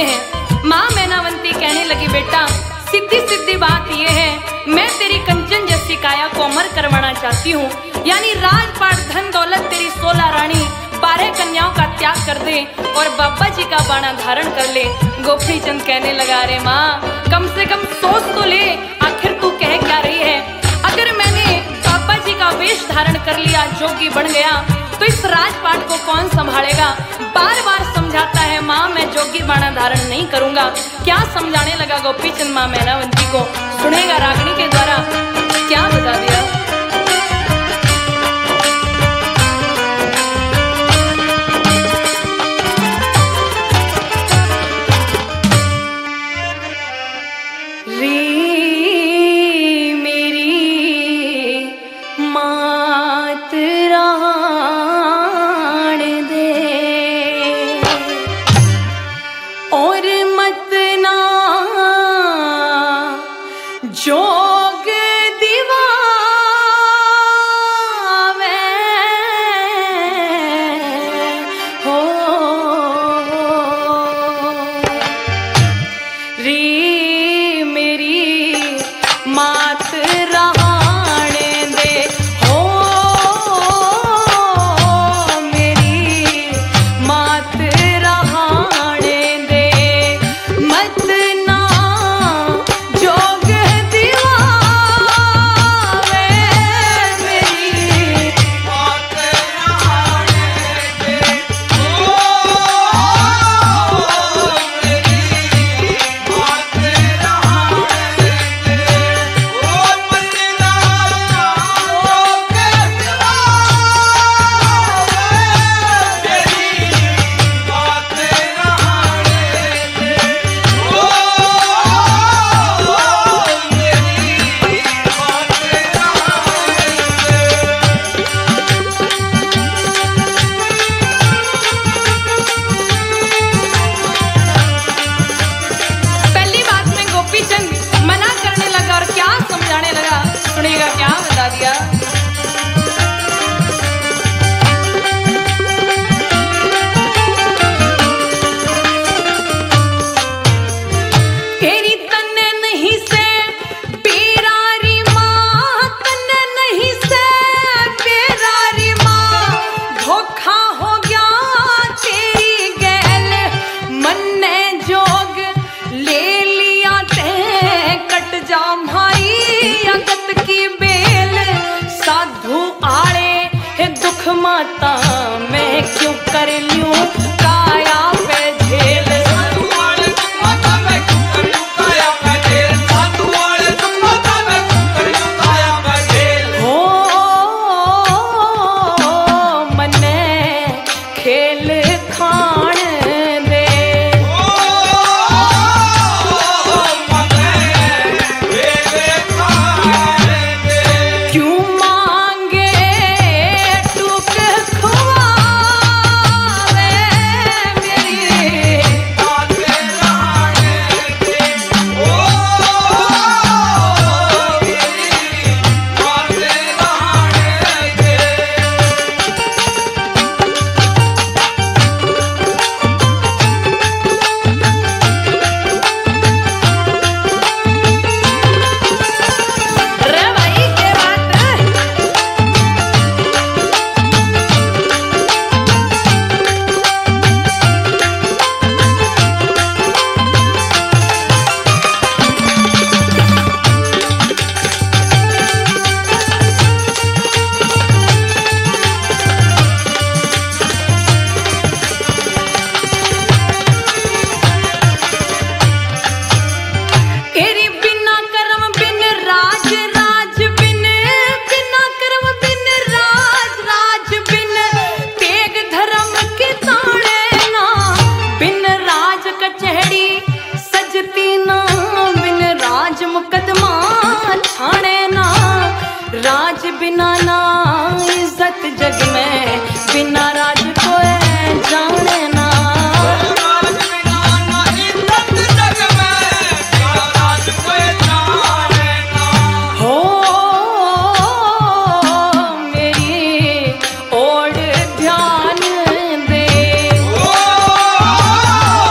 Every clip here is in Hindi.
हैं। माँ मैनावंती कहने लगी, बेटा सीधी सीधी बात यह है, मैं तेरी कंचन जैसी काया को अमर करवाना चाहती हूँ, यानी राजपाट धन दौलत तेरी 16 रानी 12 कन्याओं का त्याग कर दे और बाबा जी का बाणा धारण कर ले। गोपी चंद कहने लगा, अरे माँ कम से कम सोच तो ले, आखिर तू कह क्या रही है? अगर मैंने बाबा जी का वेश धारण कर लिया, जोगी बन गया, तो इस राजपाट को कौन संभालेगा? बार बार समझाता है, माँ मैं जोगी बाणा धारण नहीं करूंगा। क्या समझाने लगा गोपी चंद माँ मैनावंती को, सुनेगा रागिनी के द्वारा क्या बता दिया। जोग दिवावे हो री मेरी मात रहाने दे, हो मेरी मात रहाने दे, मत ना जोग माता मैं क्यों कर लूं काया पे झेल, साधु वाले तुम माता मैं क्यों कर लूं काया पे झेल, साधु वाले तुम माता मैं क्यों कर लूं काया पे झेल, हो मने खेल खान दे, हो मने खेल खान दे, क्यों राज बिना ना इज्जत जग में, बिना राज कोई जाने ना, राज बिना ना इज्जत जग में, बिना राज कोई जाने ना, हो मेरी ओर ध्यान दे, हो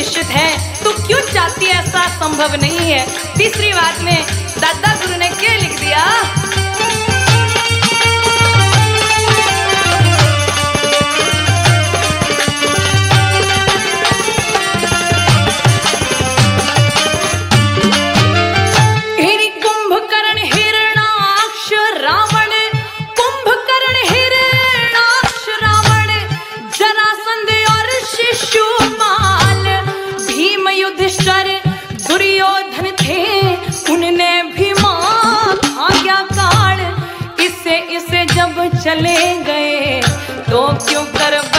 निश्चित है, तू क्यों चाहती है, ऐसा संभव नहीं है। तीसरी बात में दादा गुरु ने क्या लिख दिया, दुर्योधन थे उनने भी मार आज्ञा काल, इससे जब चले गए तो क्यों कर